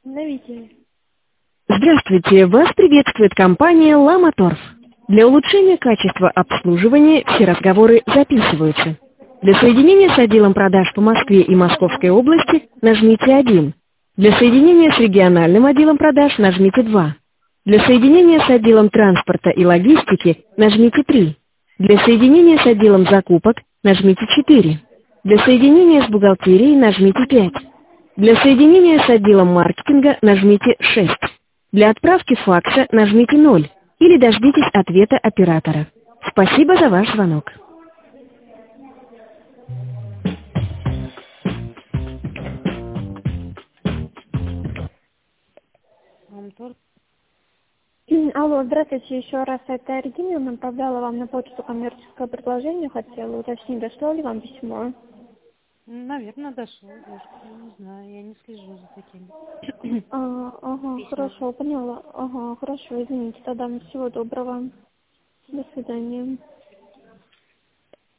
Установите. Здравствуйте, вас приветствует компания «Ламаторф». Для улучшения качества обслуживания все разговоры записываются. Для соединения с отделом продаж по Москве и Московской области нажмите 1. Для соединения с региональным отделом продаж нажмите 2. Для соединения с отделом транспорта и логистики нажмите 3. Для соединения с отделом закупок нажмите 4. Для соединения с бухгалтерией нажмите 5. Для соединения с отделом маркетинга нажмите 6. Для отправки факса нажмите 0 или дождитесь ответа оператора. Спасибо за ваш звонок. Ламторф. Алло, здравствуйте, еще раз, это Регина, направляла вам на почту коммерческое предложение, хотела уточнить, дошло ли вам письмо? Наверное, дошло, даже не знаю, я не слежу за такими Ага, письмами. хорошо, поняла. Ага, хорошо, извините, тогда всего доброго. До свидания.